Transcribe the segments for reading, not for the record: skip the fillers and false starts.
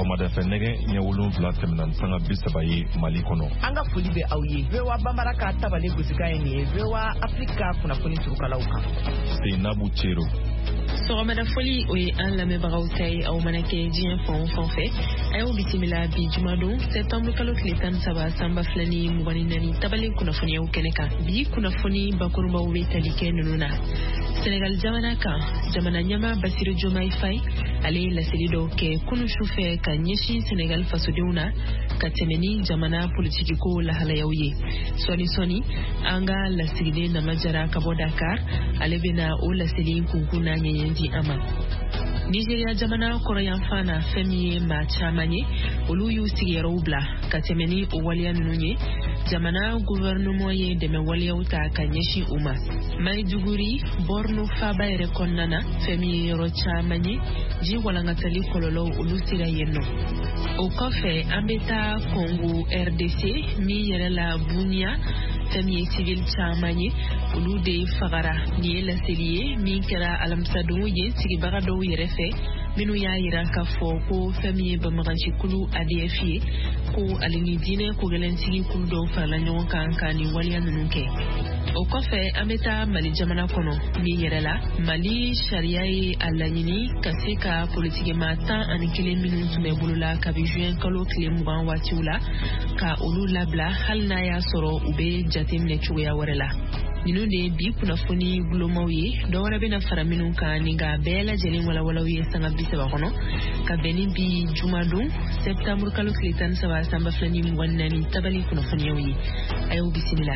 Sɔgɔmada fɛ nɛgɛ ɲɛ 7 tɛmɛna sanga 30 ye Mali kɔnɔ. An ka foli bɛ aw ye. VOA Bambara ka tabale gosika ye nin ye. VOA Afrika kunnafoni turukalaw kan. Seinabu Cero. Sɔgɔmada foli o ye an lamɛnbagaw ta ye aw mana kɛ diɲɛ fan o fan fɛ. A y'aw bisimila bi jumadon septembre kalo tile 13 sanba 2024 tabale kunnafoniyaw kɛnɛ kan. Bi kunnafoni bakurubaw bɛ tali kɛ ninnu na. Senegal jamana kan jamana ɲɛma Basiru Diomaye Faye ale ye laseli dɔw kɛ kunu sufɛ ka ɲɛsin Senegal fasodenw na ka tɛmɛ ni jamana politikiko lahalayaw ye. Sɔni an ka lasigiden Namajara ka bɔ Dakar ale bɛna o laseli kunkun na ɲɛɲɛ di a ma. Nigeria jamana kɔrɔyanfan na fɛn min ye maa caman ye olu y'u sigiyɔrɔw bila ka tɛmɛ ni o waleya ninnu ye. Jamana gouvernement ye dɛmɛ waleyaw ta ka ɲɛsin u ma. Maiduguri Borno Faba yɛrɛ kɔnɔna na fɛn min ye yɔrɔ caman ye ji walankatali kɔlɔlɔw olu sera yen nɔ. O kɔfɛ an bɛ taa Congo RDC min yɛrɛ la Bunia fɛn min ye civil caman ye olu de fagara. Nin ye laseli ye min kɛra alamisadon ye sigibaga dɔw yɛrɛ fɛ minnu y'a yira k'a fɔ ko fɛn min ye banbagancikulu ADF ye ko ale ni diinɛ kogɛlɛntigi kulu dɔw farala ɲɔgɔn kan ka nin waleya ninnu kɛ. O kɔfɛ an bɛ taa Mali jamana kɔnɔ min yɛrɛ la Mali sariya ye a laɲini ka se ka politikima 11 minnu tun bɛ bolola kabi juin kalo tile 20 waatiw la ka olu labila hali n'a y'a sɔrɔ u bɛ jateminɛ cogoya wɛrɛ la. Ninnu de ye bi kunnafoni gulomaw ye dɔwɛrɛ bɛna fara minnu kan ni ka bɛɛ lajɛlen walawalaw ye sanga 30 kɔnɔ ka bɛn ni bi jumadon septembre kalo tile 13 sanba 2024 tabali kunnafoniyaw ye. A y'aw bisimila.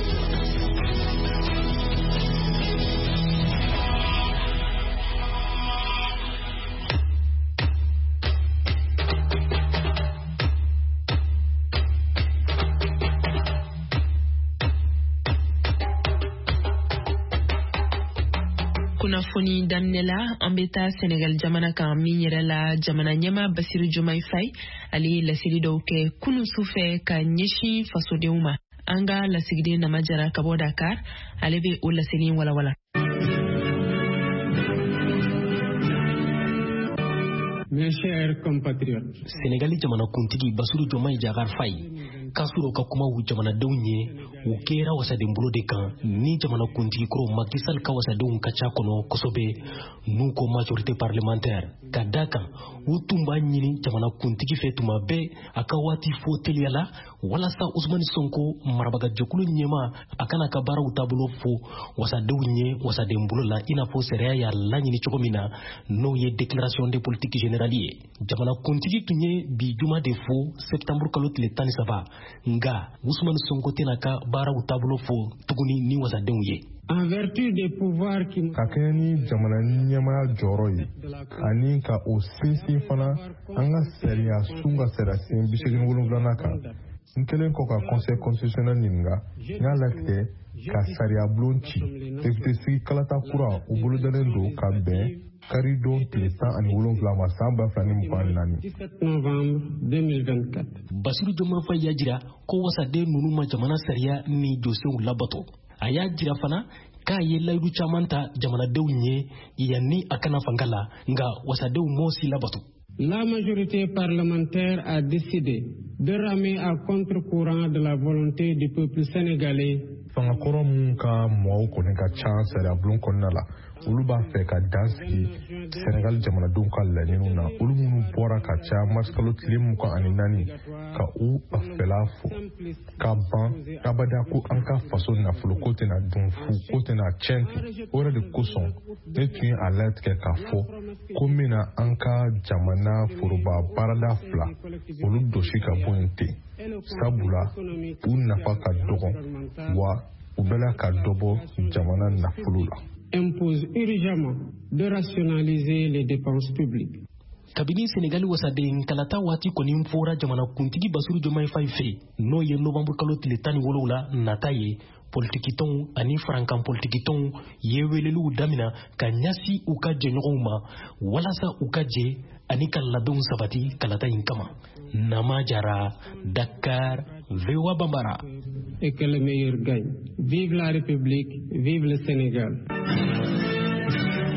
Kunnafoni daminɛla an bɛ taa Senegal jamana kan min yɛrɛ la jamana ɲɛma Basiru Diomaye Faye ale ye laseli dɔw kɛ kunu sufɛ ka ɲɛsin fasodenw ma. An ka lasigiden Namajara ka bɔ Dakar ale bɛ o laseli walawala. Mes chers compatriotes, Sénégali jamana kuntigi Basiru Diomaye Diakhar Faye kasuro ka kuma wu jamanadenw ye u kɛra wasaden bolo de kan ni jamana kuntigi kɔrɔ Macky Sall ka wasadenw ka ca kɔnɔ kosɛbɛ n'u ko majorité parlementaire ka da kan u tun b'a ɲini jamana kuntigi fɛ tuma bɛɛ a ka waati fo teliya la walasa Ousmane Sonko marabagajɛkulu ɲɛma a kana ka baaraw taabolo fo wasadenw ye wasaden bolo la i n'a fɔ sariya y'a laɲini cogo min na n'o ye déclaration de politique générale ye. Jamana kuntigi tun ye bi juma de fo septembre kalo tile 13 nga Ousmane Sonko tɛna ka baaraw taabolo fo tuguni ni wasadenw ye. En vertu des pouvoirs qui ka kɛɲɛ ni jamana ɲɛmaya jɔyɔrɔ ye ani ka o sinsin fana an ka sariya sun ka sariya sen 87 kan n kɛlen kɔ ka conseil constitutionnel ɲininka n y'a latigɛ ka sariya bulon ci député sigi kalata kura u bolodalen don ka bɛn karidon tile 17 ma san 2024. 17 novembre 2024. Basiru Diomaye Faye y'a jira ko wasaden ninnu ma jamana sariya ni jɔsenw labato. A y'a jira fana k'a ye layidu caman ta jamanadenw ye yanni a kana fanga la nka wasadenw m'o si labato. La majorité parlementaire a décidé de ramer à contre-courant de la volonté du peuple sénégalais. Fanga kɔrɔ mun ka mɔgɔw kɔni ka ca sariya bulon kɔnɔna la olu b'a fɛ ka dan sigi Senegal jamanadenw ka laɲiniw na olu minnu bɔra ka ca mars kalo tile 24 ka u a fɛla fo ka ban abada ko an ka faso nafolo ko tɛna dun fu ko tɛna tiɲɛ ten o yɛrɛ de kosɔn ne tun ye a latigɛ k'a fɔ ko n bɛna an ka jamana foroba baarada 2 olu dosi ka bɔ yen ten sabula u nafa ka dɔgɔ wa u bɛla ka dɔbɔ jamana nafolo la. Impose urgemment de rationaliser les dépenses publiques. Kabini Sénégal wasaden kalata waati kɔni fɔra jamana kuntigi Basiru Diomaye Faye fɛ n'o ye novembre kalo tile 17 la nata ye politikitɔnw ani farankan politikitɔnw ye weleliw damina ka ɲasi u ka jɛɲɔgɔnw ma walasa u ka jɛ ani ka labɛnw sabati kalata in kama. Namajara, Dakar, VOA Bambara. Et que le meilleur gagne. Vive la République, vive le Sénégal.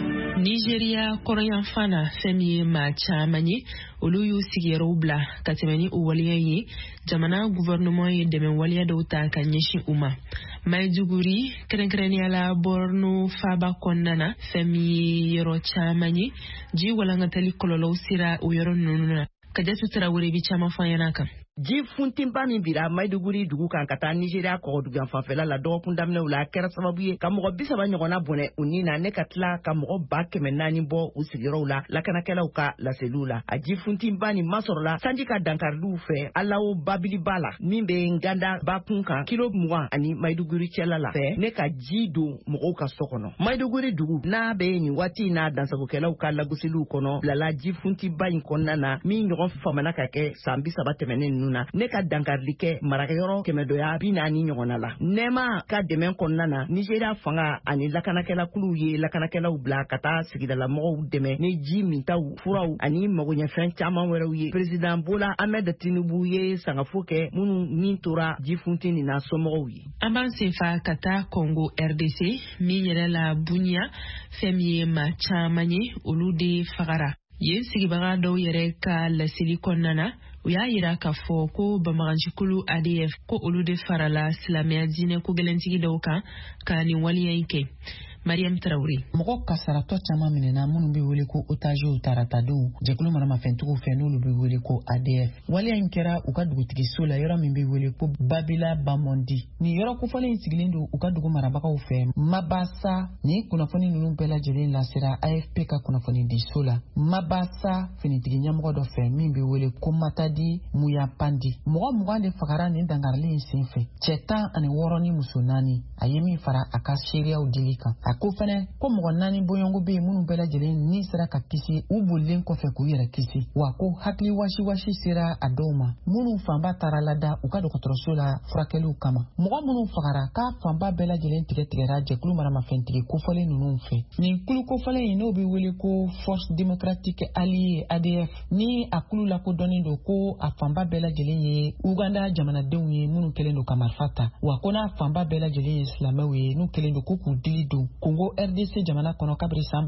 Nigeria kɔrɔyan fana fɛn min ye maa caman ye olu y'u sigiyɔrɔw bila ka tɛmɛ ni o waleya ye jamana gouvernement ye dɛmɛ waleya dɔw ta ka ɲɛsin u ma. Maiduguri kɛrɛnkɛrɛnnenya la Borno faba kɔnɔna na fɛn min ye yɔrɔ caman ye ji walankatali kɔlɔlɔw sera o yɔrɔ ninnu na. Kajatu Tarawele bi caman fɔ an ɲɛna kan. Ji funtimba min bira Maiduguri dugu kan ka taa Nigeria kɔgɔdugan fanfɛla la dɔgɔkun daminɛw la kɛra sababu ye ka mɔgɔ 30 ɲɔgɔnna bɔnɛ u ni na ne ka tila ka mɔgɔ 400 bɔ u sigiyɔrɔw la lakanakɛlaw ka laseliw la. A ji funtimba nin masɔrɔla sanji ka dankaridiw fɛ Alawo Babiliba la min bɛ Nganda bakun kan kilo 20 ani Maiduguri cɛla la fɛ ne ka ji don mɔgɔw ka so kɔnɔ. Maiduguri dugu n'a bɛ nin waati n'a dansagokɛlaw ka lagosiliw kɔnɔ bilala ji funtimba in kɔnɔna na min ɲɔgɔn famana ka kɛ san 30 tɛmɛnen ne ka dankarili kɛ marakɛyɔrɔ 140 ɲɔgɔnna la. Nɛma ka dɛmɛ kɔnɔna na Nigeria fanga ani lakanakɛla kuluw ye lakanakɛlaw bila ka taa sigidala mɔgɔw dɛmɛ ni ji mintaw furaw ani magoɲɛfɛn caman wɛrɛw ye. President Bola Ahmed Tinubu ye sangafo kɛ minnu ni tora ji funti nin na somɔgɔw ye. An b'an senfa ka taa Congo RDC min yɛrɛ la Bunia fɛn min ye maa caman ye olu de fagara. Yen sigibaga dɔw yɛrɛ ka laseli kɔnɔna na u y'a yira k'a fɔ ko Bamagancikulu ADF ko olu de farala silamɛya diinɛ ko gɛlɛntigi dɔw kan ka nin waliya in kɛ. Mariam Traoré. Mɔgɔ kasaratɔ caman minɛna minnu bɛ wele ko otagew taratadenw jɛkulu maramafɛntigiw fɛ n'olu bɛ wele ko ADF. Waliya in kɛra u ka dugutigiso la yɔrɔ min bɛ wele ko Babila Bamondi. Nin yɔrɔ kofɔlen in sigilen don u ka dugu marabagaw fɛ. Mabasa ni kunnafoni ninnu bɛɛ lajɛlen lasera AFP ka kunnafoni di so la. Mabasa finitigi ɲɛmɔgɔ dɔ fɛ min bɛ wele ko Matadi Muyapandi. Mɔgɔ 20 de fagara nin dangarili in senfɛ. Cɛ 16 ni muso 4 a ye min fara a ka seereyaw dili kan. Ko fɛnɛ ko mɔgɔ 4 bɔɲɔgɔnko bɛ minnu bɛɛ lajɛlen ni sera ka kisi u bolilen kɔfɛ k'u yɛrɛ kisi wa ko hakili wasi sera a dɔw ma minnu fanba taara lada u ka dɔgɔtɔrɔso la furakɛliw kama. Mɔgɔ minnu fagara k'a fanba bɛɛ lajɛlen tigɛra jɛkulu maramafɛntigi kofɔlen ninnu fɛ. Nin kulu kofɔlen in n'o bɛ wele ko Force Démocratique Alliée ADF ni a kulu lakodɔnnen don ko a fanba bɛɛ lajɛlen ye Uganda jamanadenw ye minnu kɛlen don ka marifa ta wa ko n'a fanba bɛɛ lajɛlen ye silamɛw ye n'u kɛlen don ko k'u dili don Congo RDC jamana kɔnɔ kabiri san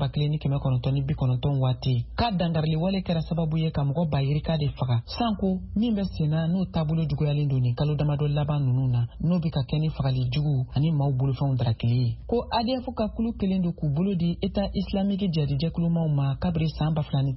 1990 waati ka dangarili wale kɛra sababu ye ka mɔgɔ bayirika de faga sanko min bɛ senna n'o taabolo juguyalen don nin kalo damadɔ laban ninnu na n'o bɛ ka kɛ ni fagali jugu ani maaw bolofɛnw darakili ye ko ADF ka kulu kelen don k'u bolo di État islamique jadijɛkulumaw ma kabiri san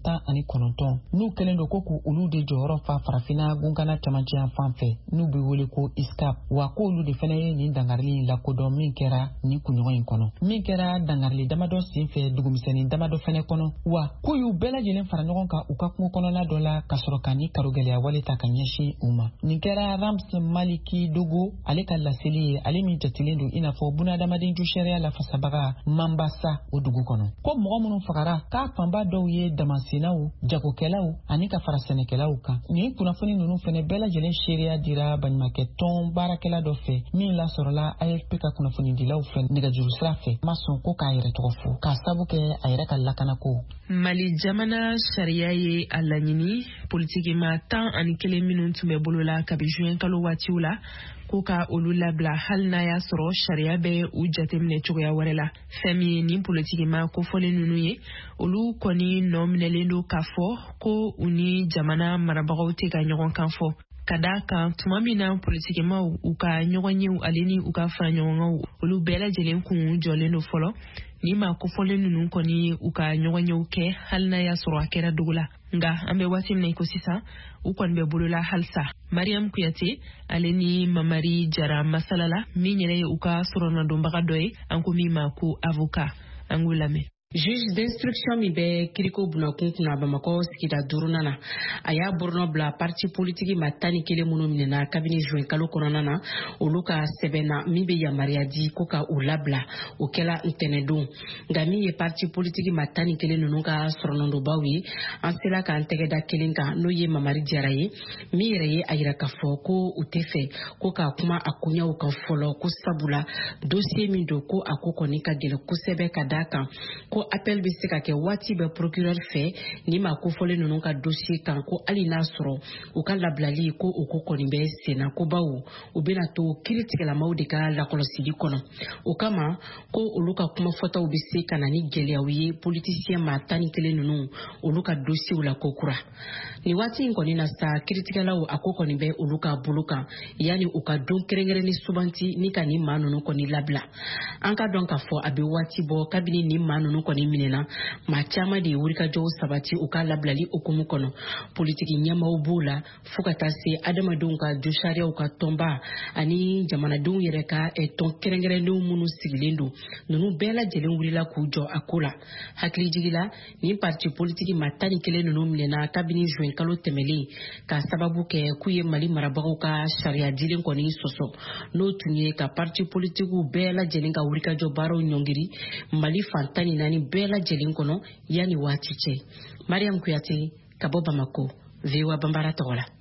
2019 n'u kelen don ko k'u olu de jɔyɔrɔ fa farafina gunkana camancɛ fan fɛ n'u bɛ wele ko ISCAP wa ko olu de fana ye nin dangarili lakodɔn min kɛra nin kunɲɔgɔn in kɔnɔ min kɛra dangarili damadɔ senfɛ dugumisɛnnin damadɔ fɛnɛ kɔnɔ wa ko y'u bɛɛ lajɛlen fara ɲɔgɔn kan u ka kungo kɔnɔna dɔ la ka sɔrɔ ka ni karogɛlɛya wale ta ka ɲɛsin u ma. Nin kɛra Rams Maliki Dogo ale ka laseli ye ale min jatilen don i n'a fɔ bunadamaden ju sariya lafasabaga Mambasa o dugu kɔnɔ. Ko mɔgɔ minnu fagara k'a fanba dɔw ye damasinaw jagokɛlaw ani ka fara sɛnɛkɛlaw kan. Nin kunnafoni ninnu fɛnɛ bɛɛ lajɛlen seereya dira baɲumankɛ tɔn baarakɛla dɔ fɛ min lasɔrɔla AFP ka kunnafoni dilaw fɛ nɛgɛjuru sira fɛ ma sɔn ko k'a yɛrɛ tɔgɔ fɔ k'a sabu kɛ a yɛrɛ ka lakanako. Mali jamana sariya ye a laɲini politikima 11 minnu tun bɛ bolola kabi juin kalo waatiw la ko ka olu labila hali n'a y'a sɔrɔ sariya bɛ u jateminɛ cogoya wɛrɛ la. Fɛn min ye nin politikima kofɔlen ninnu ye olu kɔni nɔ minɛlen don k'a fɔ ko u ni jamana marabagaw tɛ ka ɲɔgɔn kan fɔ. Ka da kan tuma min na politikimaw u ka ɲɔgɔn yew ale ni u ka fara ɲɔgɔngaw olu bɛɛ lajɛlen kun jɔlen don fɔlɔ ni ma kofɔlen ninnu kɔni u ka ɲɔgɔn yew kɛ hali n'a y'a sɔrɔ a kɛra dogo la nga an bɛ waati min na ko sisan u kɔni bɛ bolola halisa. Mariam Kuyate ale ni Mamari Jara masalala min yɛrɛ ye u ka sɔrɔnadonbaga dɔ ye an ko min ma ko avocat an k'u lamɛn. Juge d'instruction mi bɛ kiriko bunakun kunna Bamakɔ sigida 5nan na a y'a bornɔ bila parti politique ma 11 minnu minɛna kabini juin kalo kɔnɔna na olu ka sɛbɛnna min bɛ yamaruya di ko ka u labila o kɛla ntɛnɛndon nka min ye parti politique ma 11 ninnu ka sɔrɔnɔndonbaw ye an sera k'an tɛgɛda kelen kan n'o ye Mamari Jara ye min yɛrɛ ye a yira k'a fɔ ko u tɛ fɛ ko ka kuma a koɲɛw kan fɔlɔ ko sabula dossier min don ko a ko kɔni ka gɛlɛn kosɛbɛ ka da kan ko ko appel bɛ se ka kɛ waati bɛ procureur fɛ ni ma kofɔlen ninnu ka dossier kan ko hali n'a sɔrɔ u ka labilali ko o ko kɔni bɛ senna ko bawo u bɛna to kiiritigɛlamaw de ka lakɔlɔsili kɔnɔ o kama ko olu ka kumafɔtaw bɛ se ka na ni gɛlɛyaw ye politicien maa 11 ninnu olu ka dossier la ko kura ni waati in kɔni na sa kiiritigɛlaw a ko kɔni bɛ olu ka bolo kan yani u ka don kɛrɛnkɛrɛnni subanti ni ka ni maa ninnu kɔni labila an ka dɔn k'a fɔ a bɛ waati bɔ kabini ni maa ninnu kɔni minɛna maa caman de ye wulikajɔw sabati u ka labilali okumu kɔnɔ politiki ɲɛmaaw b'u la fo ka taa se adamadenw ka jo sariyaw ka tɔnba ani jamanadenw yɛrɛ ka tɔn kɛrɛnkɛrɛnlenw minnu sigilen don ninnu bɛɛ lajɛlen wulila k'u jɔ a ko la hakilijigila ni parti politiki maa 11 ninnu minɛna kabini juin kalo tɛmɛlen ka sababu kɛ k'u ye Mali marabagaw ka sariya dilen kɔni sɔsɔ n'o tun ye ka parti politikiw bɛɛ lajɛlen ka wulikajɔ baaraw ɲɔngiri Mali fan 14 bɛɛ lajɛlen kɔnɔ yani waati cɛ Mariam Kuyate ka bɔ Bamako VOA Bambara tɔgɔ la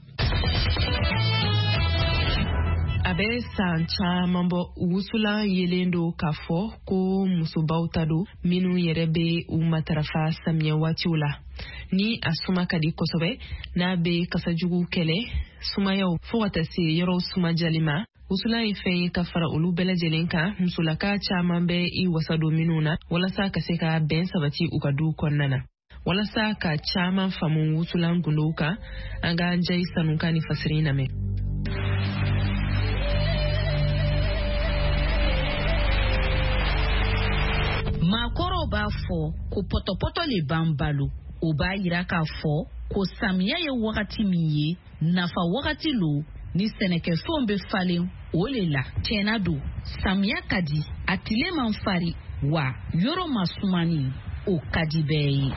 a bɛ san caman bɔ wusula yelen do k'a fɔ ko musobaw ta do minnu yɛrɛ bɛ u matarafa samiyɛ waatiw la ni a suma ka di kosɛbɛ n'a bɛ kasajugu kɛlɛ sumayaw fo ka taa se yɔrɔw sumajali ma wusula ye fɛn ye ka fara olu bɛɛ lajɛlen kan musolaka caman bɛ i wasa don minnu na walasa ka se ka bɛn sabati u ka duw kɔnɔna na walasa ka caman faamu wusulan gundow kan an ka Jayi Sanuka ni fasirin lamɛn. Maakɔrɔw b'a fɔ ko pɔtɔpɔtɔ le b'an balo o b'a yira k'a fɔ ko samiya ye wagati min ye nafa wagati lo ni sɛnɛkɛfɛnw bɛ falen o le la tiɲɛna don samiya ka di a tile man fari wa yɔrɔ ma sumani o ka di bɛɛ ye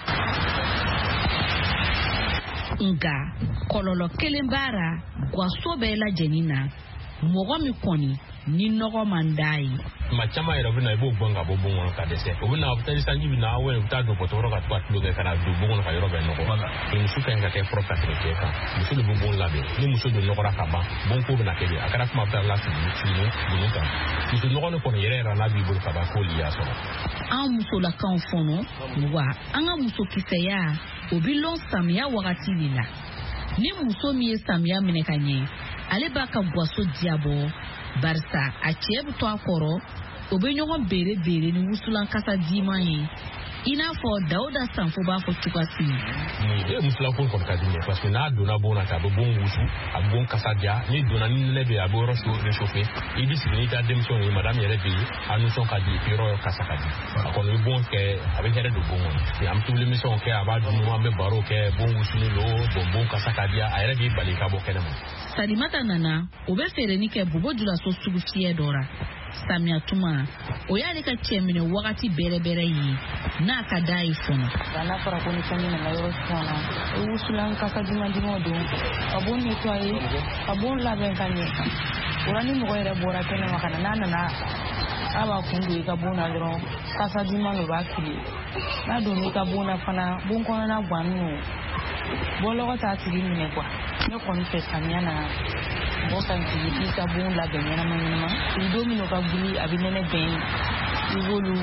nga kɔlɔlɔ kelen b'ara gwaso bɛɛ lajɛlen na mɔgɔ min kɔni ni nɔgɔ man d'a ye ma caman yɛrɛ bɛna i b'o bɔn ka bɔ bon kɔnɔ ka dɛsɛ o bɛna taa sanji bɛ na u bɛ taa don bɔtɔrɔ ka to ka tulo kɛ ka na don bon kɔnɔ ka yɔrɔ bɛɛ nɔgɔ muso ka ɲi ka kɛ fɔlɔ ka tɛmɛ cɛ kan muso de bɛ bon labɛn ni muso don nɔgɔra ka ban bon ko bɛna kɛ de a kɛra kuma bɛ taa lasigi ninnu kan muso nɔgɔ ni kɔni yɛrɛ n'a b'i bolo ka ban k'o li y'a sɔrɔ an musolakanw fɔnɔ wa an ka musokisɛya o bi lɔn samiya wagati de la ni muso min ye samiya minɛ ka ɲɛ ale b'a ka gwaso diyabɔ barisa a cɛ bɛ to a kɔrɔ o bɛ ɲɔgɔn bere ni wusulan kasa diman ye i n'a fɔ Dawuda Sanfo b'a fɔ cogoyasi ni musulan ko kɔni ka di parce que n'a donna bon na ka bɛ bon wusu a bɛ bon kasa diya ni donna ni nɛnɛ bɛ a bɛ yɔrɔ réchauffer i bɛ sigi n'i ka denmisɛnw ye madame yɛrɛ bɛ yen a nisɔn ka di yɔrɔ kasa ka di a kɔni bɛ bon kɛ a bɛ hɛrɛ don bon kɔnɔ an bɛ tobili misɛnw kɛ a b'a dun an bɛ baro kɛ bon wusulen don bon kasa ka diya a yɛrɛ b'i bali ka bɔ kɛnɛma Salimata nana o bɛ feereni kɛ Bobo Julaso sugu fiyɛ dɔ la samiya tuma o y'ale ka cɛminɛ wagati bɛrɛbɛrɛ ye n'a ka d'a ye fɔlɔ n'a fɔra ko ni sanji nana yɔrɔ sɔnna o wusulan kasa diman don ka bon nettoyer ka bon labɛn ka ɲɛ o la ni mɔgɔ yɛrɛ bɔra kɛnɛma ka na n'a nana a b'a kun don i ka bon na dɔrɔn kasa diman de b'a fili n'a donna i ka bon na fana bon kɔnɔna gannen don bɔlɔgɔ t'a tigi minɛ quoi ne kɔni fɛ samiya na mɔgɔ ka sigi i ka bon labɛn ɲɛnama i don min o ka guli a bɛ nɛnɛ bɛn i b'olu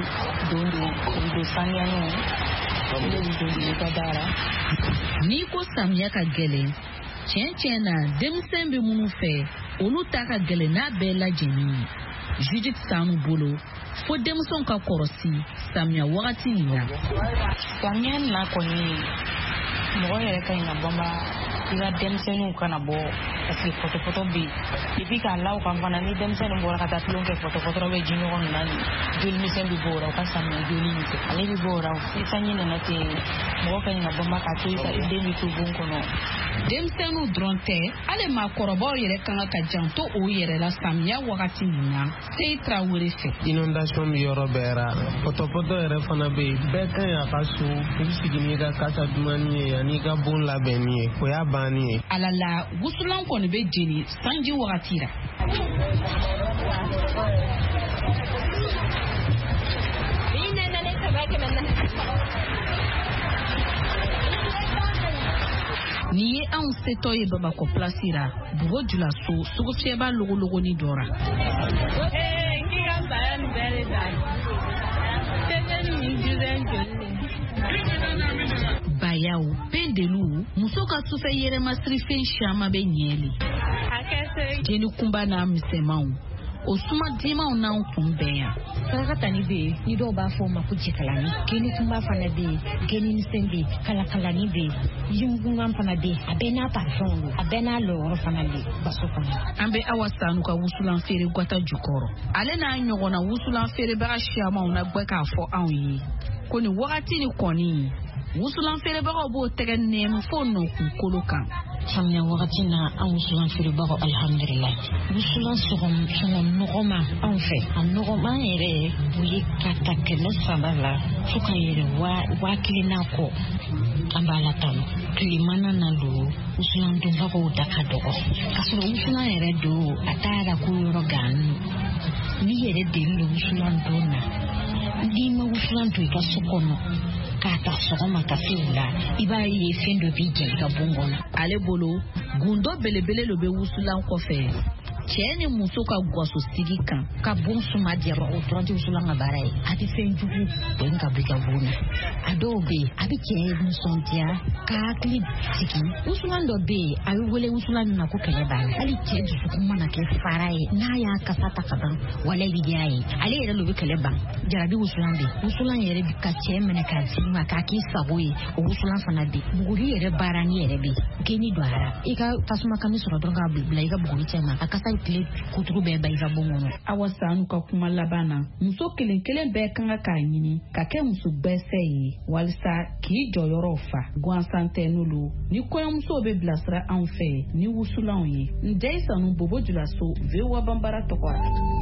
don saniyaniw i b'olu don i ka baara n'i ko samiya ka gɛlɛn tiɲɛ na denmisɛn bɛ minnu fɛ olu ta ka gɛlɛn n'a bɛɛ lajɛlen ye Judith Sanu bolo fo denmisɛnw ka kɔrɔsi samiya wagati in na samiya na kɔni mɔgɔ yɛrɛ ka ɲi ka bama i ka denmisɛnninw kana bɔ parce que pɔtɔpɔtɔ bɛ yen et puis k'a la o kan fana ni denmisɛnnin bɔra ka taa tulon kɛ pɔtɔpɔtɔ bɛ ji ɲɔgɔn na ni joli misɛn bɛ bɔ o la o ka samiya joli min kɛ ale bɛ bɔ o la ni sanji nana ten mɔgɔ ka ɲi ka bama k'a to i den bɛ to bon kɔnɔ denmisɛnninw dɔrɔn tɛ hali maakɔrɔbaw yɛrɛ kan ka janto o yɛrɛ la samiya wagati min na Seyi Tarawele fɛ inondation bɛ yɔrɔ bɛɛ ra pɔtɔpɔtɔ yɛrɛ fana bɛ yen bɛɛ ka ɲi a ka so i bɛ sigi n'i ka kasa dumuni ye ani i ka bon labɛnni ye o y'a bannen ye ala la wusulan kɔni bɛ jeni sanji wagati la ni ye anw setɔ ye Bamakɔ plasi la Bobo Julaso sugu fiyɛba logologoni dɔra bayaw pendelu muso ka sufɛ yɛrɛmasiri fɛn caman bɛ ɲɛli jeni kunba n'a misɛmanw o suma dimaw n'anw kun bɛn yan sarakatani bɛ yen ni dɔw b'a fɔ o ma ko jikalani geni kunba fana bɛ yen geni misɛn bɛ yen kalakalani bɛ yen yungungan fana bɛ yen a bɛɛ n'a parfɛnw don a bɛɛ n'a lɔyɔrɔ fana bɛ baso kɔnɔ an bɛ Awa Sanu ka wusulan feere Gwata jukɔrɔ ale n'a ɲɔgɔnna wusulan feerebaga siamanw na gbɛ k'a fɔ anw ye ko ni wagati ni kɔni wusulan feerebagaw b'o tɛgɛ nɛɛmu fo nɔkunkolo kan samiya wagati na an wusulan feerebagaw alhamdulillah wusulan sɔgɔn nɔgɔma anw fɛ a nɔgɔma yɛrɛ o ye ka ta 300 la fo ka yɛrɛ 1000 n'a kɔ an b'a la tanu tilemana na don wusulan donbagaw da ka dɔgɔ ka sɔrɔ wusulan yɛrɛ don a taara ko yɔrɔ ganu ni yɛrɛ deli lo wusulan don na n'i ma wusulan don i ka so kɔnɔ k'a ta sɔgɔma ka se wula i b'a ye fɛn dɔ b'i jɛn i ka bon kɔnɔ ale bolo gundo belebele lo bɛ wusulan kɔfɛ cɛ ni muso ka gwaso sigi kan ka bon suma jɛrɔ o dɔrɔn tɛ wusulan ka baara ye a tɛ fɛn jugu bɛn ka bɔ i ka bon na a dɔw bɛ yen a bɛ cɛ nisɔndiya ka hakili sigi wusulan dɔ bɛ yen a bɛ wele wusulan min na ko kɛlɛ b'a la hali cɛ dusukun mana kɛ fara ye n'a y'a kasa ta ka ban wala i bɛ diya ye ale yɛrɛ lo bɛ kɛlɛ ban jarabi wusulan bɛ yen wusulan yɛrɛ bɛ ka cɛ minɛ k'a sigi ma k'a k'i sago ye o wusulan fana bɛ yen buguri yɛrɛ baara ni yɛrɛ bɛ yen geni don a la i ka tasuma kami sɔrɔ dɔrɔn k'a bila i ka buguri cɛ ma a kasa tile kutugu bɛɛ ba i ka bon kɔnɔ Awa Sanu ka kuma laban na muso kelen kelen bɛɛ kan k'a ɲini ka kɛ muso gbɛsɛ ye walisa k'i jɔyɔrɔ fa gansan tɛ n'olu ni kɔɲɔmusow bɛ bilasira anw fɛ ni wusulanw ye Njɛyi Sanu Bobo Julaso VOA Banbara tɔgɔ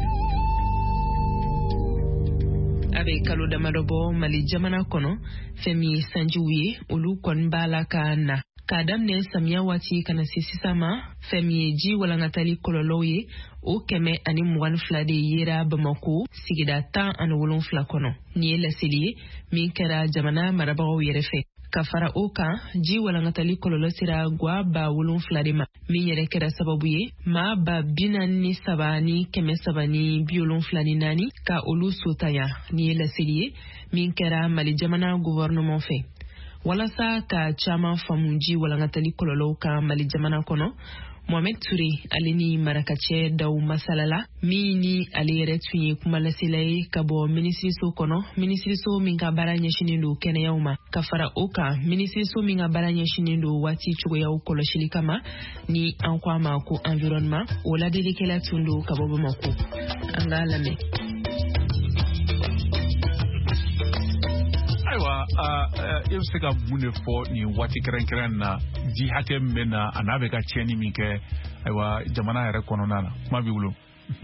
a bɛ kalo damadɔ bɔ Mali jamana kɔnɔ fɛn min ye sanjiw ye olu kɔni b'a la ka na k'a daminɛ samiya waati kana se sisan ma fɛn min ye ji walankatali kɔlɔlɔw ye o 122 de yera Bamako sigida 17 kɔnɔ ni ye laseli ye min kɛra jamana marabagaw yɛrɛ fɛ ka fara o kan ji walankatali kɔlɔlɔ sera gwa ba 7 de ma min yɛrɛ kɛra sababu ye maa ba 43 ni 374 ka olu sotanya ni ye laseli ye min kɛra Mali jamana gouvernement fɛ walasa ka caman faamu ji walankatali kɔlɔlɔw kan Mali jamana kɔnɔ Mohamed Touré ale ni marakacɛ daw masalala min ni ale yɛrɛ tun ye kumalasela ye ka bɔ minisiriso kɔnɔ minisiriso min ka baara ɲɛsinen don kɛnɛyaw ma ka fara o kan minisiriso min ka baara ɲɛsinen don waati cogoyaw kɔlɔsili kama ni an ko a ma ko environnement o ladelikɛla tun don ka bɔ Bamako an k'a lamɛn. I bɛ se ka mun de fɔ nin waati kɛrɛnkɛrɛn na ji hakɛ min bɛ na a n'a bɛ ka tiɲɛni min kɛ ayiwa jamana yɛrɛ kɔnɔna na kuma b'i bolo.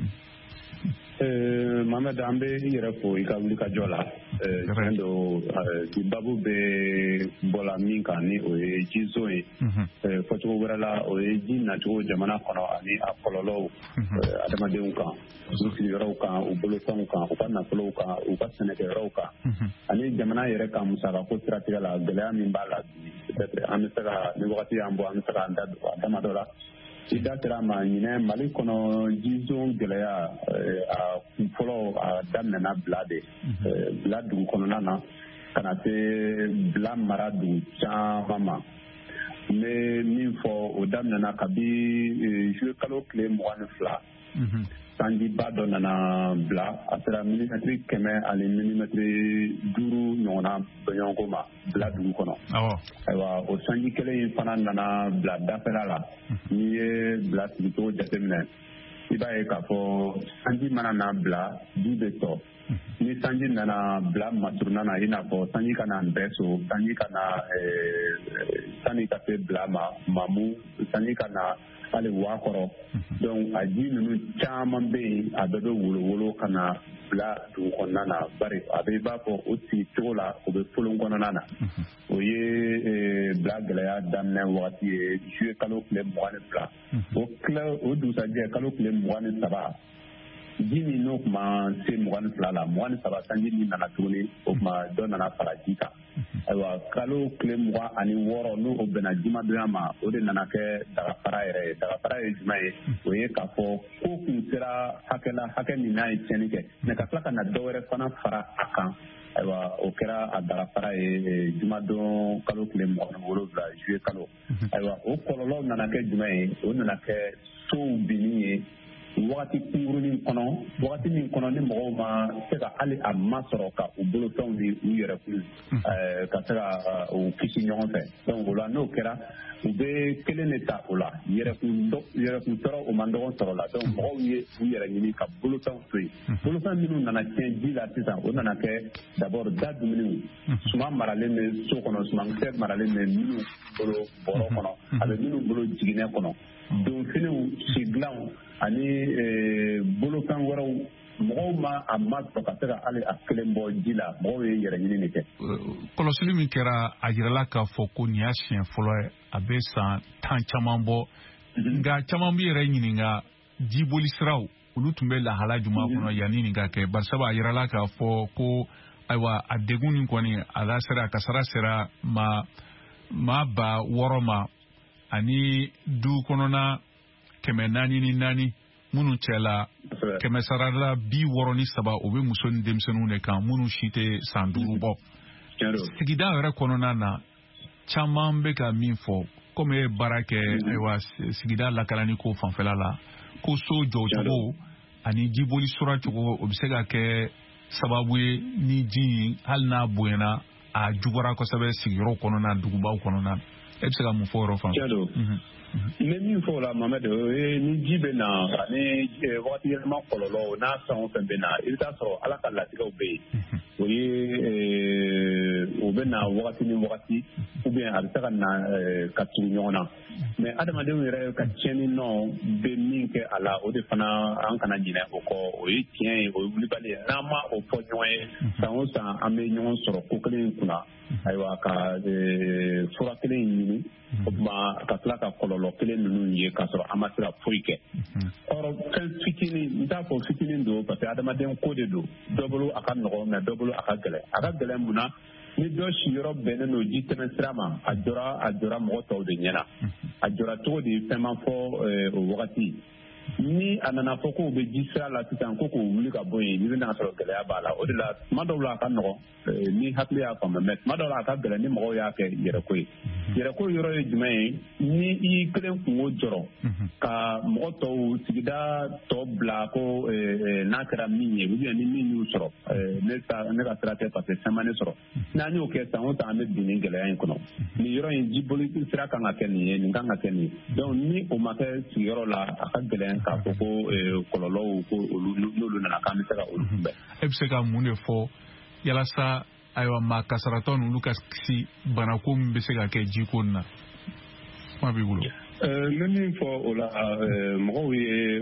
Mohamed an bɛ i yɛrɛ fo i ka wuli ka jɔ la fɛn dɔ babu bɛ bɔla min kan ni o ye jizo ye fɔcogo wɛrɛ la o ye ji nacogo jamana kɔnɔ ani a kɔlɔlɔw adamadenw kan u sigiyɔrɔw kan u bolofɛnw kan u ka nafolow kan u ka sɛnɛkɛyɔrɔw kan ani jamana yɛrɛ ka musakako siratigɛ la gɛlɛya min b'a la bi an bɛ se ka ni wagati y'an bɔ an bɛ se k'an da a dama dɔ la i da sera ma ɲinɛ Mali kɔnɔ jizo gɛlɛya a kun fɔlɔ a daminɛna Bila de Bila dugu kɔnɔna na ka na se Bila mara dugu caman ma n bɛ min fɔ o daminɛna kabi juillet kalo tile 22 sanjiba dɔ nana Bila a sera milimɛtiri 100 ani milimɛtiri 5 ɲɔgɔnna bɔɲɔgɔnko ma Bila dugu kɔnɔ ayiwa o sanji kelen in fana nana bila dafɛla la n'i ye Bila sigicogo jateminɛ i b'a ye k'a fɔ sanji mana na Bila ji bɛ tɔ ni sanji nana Bila masurunan na i n'a fɔ sanji ka na Nbɛso sanji ka na sanni ka se Bila ma Mamu sanji ka na hali Wakɔrɔ donc a ji ninnu caman bɛ yen a bɛɛ bɛ wolowolo ka na Bila dugu kɔnɔna na bari a bɛ i b'a fɔ o sigi cogo la o bɛ folon kɔnɔna na o ye Bila gɛlɛya daminɛ wagati ye juillet kalo tile 22 o dugusajɛ kalo tile 23 ji min n'o kuma se 22 la 23 sanji min nana tuguni o kuma dɔ nana fara ji kan ayiwa kalo tile 26 n'o o bɛnna jimadonya ma o de nana kɛ dagafara yɛrɛ ye dagafara ye jumɛn ye o ye k'a fɔ ko kun sera hakɛ min n'a ye tiɲɛni kɛ mɛ ka tila ka na dɔ wɛrɛ fana fara a kan ayiwa o kɛra a dagafara ye jumadon kalo tile 27 juillet kalo ayiwa o kɔlɔlɔ nana kɛ jumɛn ye o nana kɛ sow binni ye wagati kunkurunin kɔnɔ wagati min kɔnɔ ni mɔgɔw ma se ka hali a ma sɔrɔ ka u bolofɛnw di u yɛrɛ kun ka se ka u kisi ɲɔgɔn fɛ donc o la n'o kɛra u bɛ kelen de ta o la yɛrɛkun tɔɔrɔ o man dɔgɔ sɔrɔ la donc mɔgɔw ye u yɛrɛ ɲini ka bolofɛnw to yen bolofɛn minnu nana tiɲɛ ji la sisan o nana kɛ d'abord da dumuniw suman maralen bɛ so kɔnɔ sumankisɛ maralen bɛ minnu bolo bɔrɔ kɔnɔ a bɛ minnu bolo jiginɛ kɔnɔ donfiniw sigilanw ani bolofɛn wɛrɛw mɔgɔw ma a ma sɔrɔ ka se ka hali a kelen bɔ ji la mɔgɔw ye yɛrɛ ɲini de kɛ kɔlɔsili min kɛra a jirala k'a fɔ ko nin y'a siɲɛ fɔlɔ ye a bɛ san 10 caman bɔ nka caman bɛ yɛrɛ ɲininka jiboli siraw olu tun bɛ lahala jumɛn kɔnɔ yanni nin ka kɛ barisabu a jirala k'a fɔ ko ayiwa a degun nin kɔni a kasara sera maa ba 6 ma ani du kɔnɔna 444 minnu cɛla 363 o bɛ muso ni denmisɛnninw de kan minnu si tɛ san 5 bɔ sigida yɛrɛ kɔnɔna na caman bɛ ka min fɔ komi e baara kɛ ayiwa sigida lakalani ko fanfɛla la ko so jɔcogo ani jiboli sɔrɔ cogo o bɛ se ka kɛ sababu ye ni ji hali n'a bonyana a juguyara kosɛbɛ sigiyɔrɔ kɔnɔna dugubaw kɔnɔna e bɛ se ka mun fɔ yɔrɔ fan n bɛ min fɔ o la Mamadu o ye ni ji bɛ na ani wagati yɛlɛma kɔlɔlɔ n'a fɛn o fɛn bɛ na i bɛ taa sɔrɔ ala ka latigɛw bɛ yen o ye o bɛ na wagati ni wagati ou bien a bɛ se ka na ka tugu ɲɔgɔn na mais adamadenw yɛrɛ ka tiɲɛni nɔ bɛ min kɛ a la o de fana an kana ɲinɛ o kɔ o ye tiɲɛ ye o ye wulibali ye n'an ma o fɔ ɲɔgɔn ye san o san an bɛ ɲɔgɔn sɔrɔ ko kelen kunna ayiwa ka fura kelen ɲini o tuma ka tila ka kɔlɔlɔ kelen ninnu ye k'a sɔrɔ an ma se ka foyi kɛ ɔrɔ fɛn fitinin n t'a fɔ fitinin don parce que adamaden ko de don dɔ bolo a ka nɔgɔ mais dɔ bolo a ka gɛlɛn mun na ni dɔ siyɔrɔ bɛnnen don ji tɛmɛ sira ma a jɔra mɔgɔ tɔw de ɲɛna a jɔra cogo di fɛn ma fɔ o wagati ni a nana fɔ k'o bɛ ji sira la sisan ko k'o wuli ka bɔ yen n'i bɛna sɔrɔ gɛlɛya b'a la o de la tuma dɔw la a ka nɔgɔn ni hakili y'a faamu mais tuma dɔw la a ka gɛlɛn ni mɔgɔw y'a kɛ yɛrɛko ye yɛrɛko yɔrɔ ye jumɛn ye ni i y'i kelen kungo jɔrɔ ka mɔgɔ tɔw sigida tɔ bila ko n'a kɛra min ye ou bien ni min y'u sɔrɔ ne ka sira tɛ parce que fɛn ma ne sɔrɔ n'an y'o kɛ san o san an bɛ bin nin gɛlɛya in kɔnɔ nin yɔrɔ in jiboli sira kan ka kɛ nin ye nin kan ka kɛ nin ye donc ni o ma kɛ sigiyɔrɔ la a ka gɛlɛn k'a fɔ ko kɔlɔlɔw ko n'olu nana k'an bɛ se ka olu kunbɛn. E bɛ se ka mun de fɔ yalasa ayiwa maa kasaratɔ ninnu ka kisi banako min bɛ se ka kɛ jiko in na kuma b'i bolo. N bɛ min fɔ o la mɔgɔw ye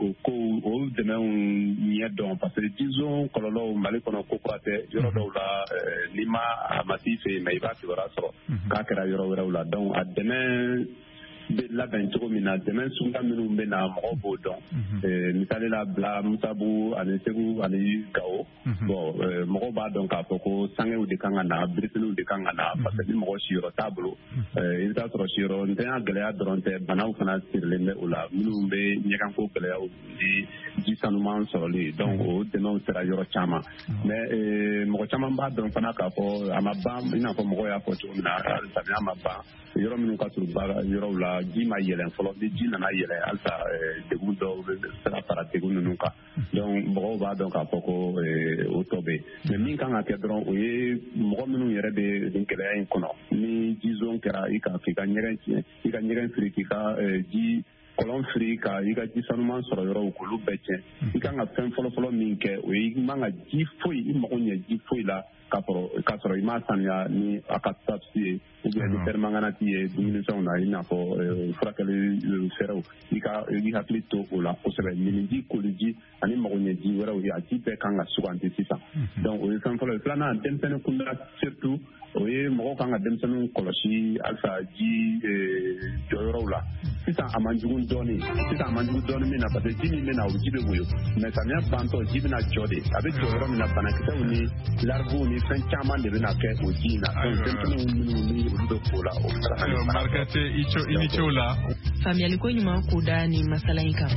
o dɛmɛw ɲɛ dɔn parce que disons kɔlɔlɔw Mali kɔnɔ ko kura tɛ yɔrɔ dɔw la n'i ma a ma t'i fɛ yen mais i b'a kibaruya sɔrɔ k'a kɛra yɔrɔ wɛrɛw la donc a dɛmɛ bɛ labɛn cogo min na dɛmɛ suguya minnu bɛ na mɔgɔw b'o dɔn misali la Bila Musabu ani Segu ani Gawo bon mɔgɔw b'a dɔn k'a fɔ ko sangew de kan ka na birifiniw de kan ka na parce que ni mɔgɔ siyɔrɔ t'a bolo i bɛ taa sɔrɔ siyɔrɔ ntanya gɛlɛya dɔrɔn tɛ banaw fana sirilen bɛ o la minnu bɛ ɲɛganko gɛlɛyaw ni ji sanuman sɔrɔli donc o dɛmɛw sera yɔrɔ caman mais mɔgɔ caman b'a dɔn fana k'a fɔ a ma ban i n'a fɔ mɔgɔw y'a fɔ cogo min na samiya ma ban yɔrɔ minnu ka surun yɔrɔw la ji ma yɛlɛn fɔlɔ ni ji nana yɛlɛn halisa degun dɔw bɛ se ka fara degun ninnu kan donc mɔgɔw b'a dɔn k'a fɔ ko o tɔ bɛ yen mais min kan ka kɛ dɔrɔn o ye mɔgɔ minnu yɛrɛ bɛ nin gɛlɛya in kɔnɔ ni ji zone kɛra i kan k'i ka ɲɛgɛn tiɲɛ i ka ɲɛgɛn firi k'i ka ji kɔlɔn firi ka i ka ji sanuman sɔrɔ yɔrɔw k'olu bɛɛ tiɲɛ i kan ka fɛn fɔlɔfɔlɔ min kɛ o ye i man ka ji foyi i mago ɲɛ ji foyi la k'a sɔrɔ i m'a sanuya ni a ka tapisi ye ou bien ni permanganati ye dumunifɛnw na i n'a fɔ furakɛli fɛɛrɛw i hakili to o la kosɛbɛ miniji koliji ani magoɲɛji wɛrɛw ye a ji bɛɛ kan ka suganti sisan donc o ye fɛn fɔlɔ ye filanan denmisɛnnin kunda surtout o ye mɔgɔw kan ka denmisɛnninw kɔlɔsi halisa ji jɔyɔrɔw la sisan a man jugu dɔɔnin min na parce que ji min bɛ na o ji bɛ woyo mais samiya bantɔ ji bɛna jɔ de a bɛ jɔ yɔrɔ min na banakisɛw ni larvuw ni fɛn caman de bɛna kɛ o ji in na donc denmisɛnninw minnu ni olu bɛ ko la o bɛ se ka kɛ Marikate i ni cɛw la faamuyaliko ɲuman k'o da nin masala in kan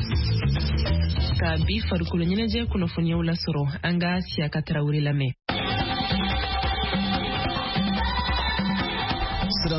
ka bi farikolo ɲɛnajɛ kunnafoniyaw lasɔrɔ an ka Siyaka Tarawele lamɛn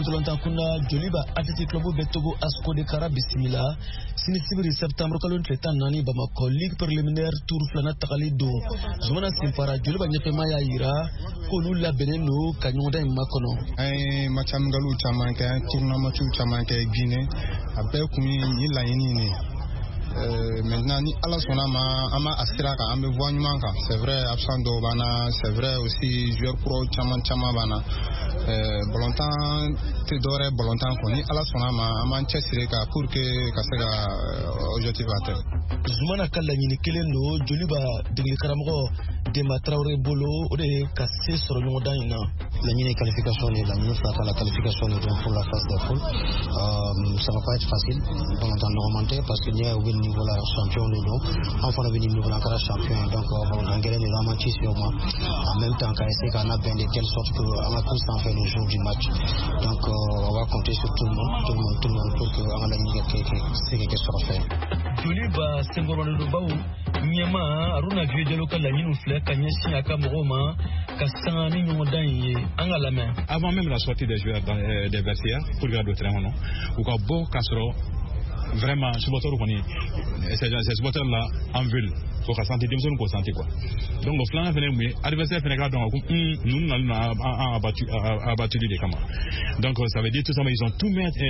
Lantolanta kuna Joliba Athletic Club Betogo Asko de Kara Bismillah Sinisibiri septembre kalon tretan nani Bamako Ligue préliminaire tour flana takalido Zumana Simpara Joliba Nyepema ya ira Kolu la beneno Kanyonda Makono Machamgalu Chamanke tournament Chamanke Guinée abe kumi ila yini maintenant ni ala sonama ama asiraka ambe voanymanka c'est vrai absent do bana c'est vrai aussi joueur pro chama bana volontan te dore volontan ko ni ala sonama ama chesireka pour que kasega objectif atteint Zumana kala nyini kelendo Joliba degli karamgo de Matraoré Bolo ode kasse soro nyoda ina la nyine qualification et la nyine fata la qualification pour la phase de poule ça va pas être facile pendant le remonter parce qu'il y a au niveau la champion nous enfin au niveau la cara champion donc on a gagné la match sûrement en même temps qu'à essayer qu'on a bien de telle sorte que on a tous en fait le jour du match donc on va compter sur tout le monde pour que on a la ligue c'est quelque chose à faire Joliba Sengorone Lubau Nyama Aruna Vieux de local la nyine fleur Kanyeshi Akamoroma Kasani Nyomodanye Angalame. Avant même la sortie des joueurs des vestiaires pour regarder le terrain, ou quand beau Castro vraiment supporter ces supporters là en ville faut que santé démission pour santé quoi donc au flanc venait mais adversaire venait donc nous a abattu les camarades donc ça veut dire tout ça mais ils ont tout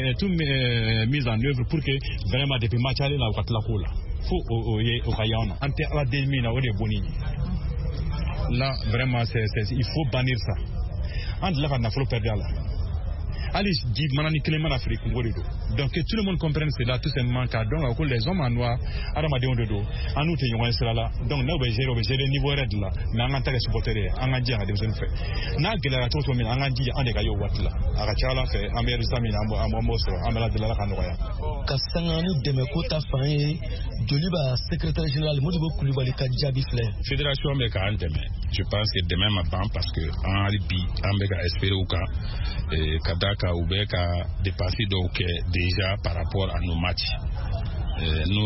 mis en œuvre pour que vraiment depuis match aller là au cola faut au Kayana ante la démina au de boni là vraiment c'est il faut bannir ça entre là on a faut perdre là allez dit manani Clément Afrique ngorido donc que tout le monde comprenne cela tout simplement car donc les hommes en noir adama de ondo en nous tenons cela là donc nous gérer niveau red là mais en tant que supporter en andi en dem fait na gela to so mi en andi en de kayo wat là aka chala fait amer samina amoso amela de la kanoya kasangani demekota faye Joliba secrétaire général Modibo Koulibaly Kadjabi Flé fédération me ka andeme je pense que demain ma parce que en alibi ambeka espérer ou ka kadaka ubeka dépasser donc déjà par rapport à nos matchs nous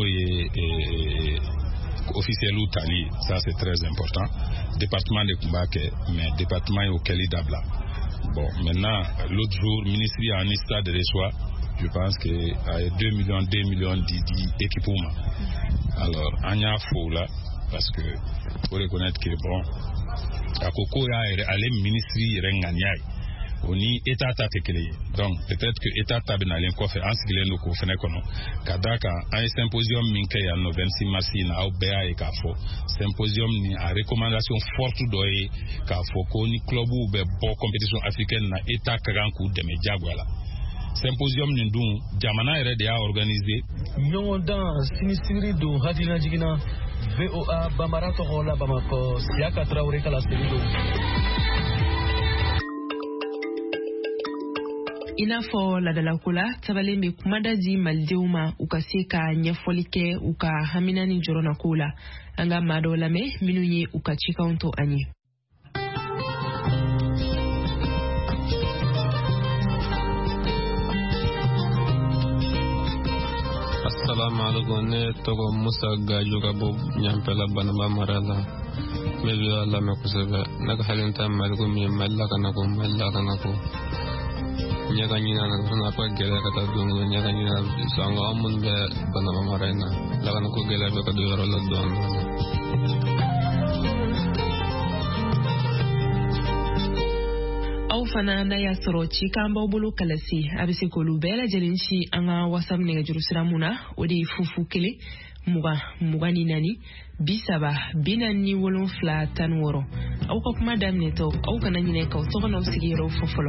officiel ou tali ça c'est très important département de Kumbake mais département auquel il dabla bon maintenant l'autre jour ministre en stade de reçoit je pense que 2 millions d'équipements alors anya fou là parce que pour reconnaître que bon à Koko ya aller ministre renganyai oni état tekele donc peut-être que état tabinalen ko fe ansigile no ko fene kono kadaka un symposium minke ya no 26 mars na obea e ka fo symposium ni a recommandation forte doye ka fo ko ni club ou be bo compétition africaine na état karanku de mediagwala symposium ni dun jamana ere de a organiser nyonda sinisiri do hadina jigina VOA Bamarato Rola Bamako Siaka Traoré kala selido ina fɔ ladalakula tabalen bɛ kumada di malidenw ma u ka se ka ɲɛfɔli kɛ u ka hamina ni jɔrɔna kow la an ka maa dɔw lamɛn minnu ye u ka cikanw to an ye. Assalamu alaikum, ne tɔgɔ Musa Gajo ka bɔ Ɲampɛla Banaba mara la n bɛ VOA lamɛn kosɛbɛ ne ka halin ta Mali ko min ye Mali la kana ko ɲɛka ɲina na fana ka gɛlɛya ka taa don ɲɛka ɲina sanga an minnu bɛ Banaba mara in na lakana ko gɛlɛya bɛ ka don yɔrɔ la dɔɔnin. aw fana n'a y'a sɔrɔ cikan b'aw bolo kalasi a bɛ se k'olu bɛɛ lajɛlen ci an ka WhatsApp nɛgɛjuru sira mun na o de ye 00 20 24 40 46 aw ka kuma daminɛtɔ aw kana ɲinɛ k'aw tɔgɔ n'aw sigiyɔrɔ fɔ fɔlɔ.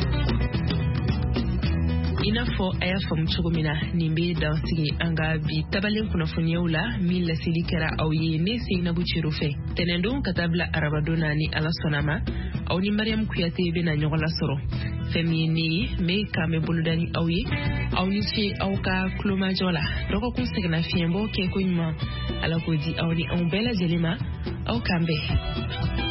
I n'a fɔ a y'a faamu cogo min na nin bɛ dansigi an ka bi tabalen kunnafoniyaw la min laseli kɛra aw ye ne Seinabu Ciro fɛ tɛnɛndon ka taa bila arabadon na ni Ala sɔnna ma aw ni Mariam Kuyate bɛna ɲɔgɔn lasɔrɔ fɛn min ye ne ye n bɛ k'an bɛ boloda ni aw ye aw ni ce aw ka kulomajɔ la dɔgɔkun sɛgɛnna fiɲɛbɔ kɛko ɲuman Ala k'o di aw ni anw bɛɛ lajɛlen ma aw k'an bɛn.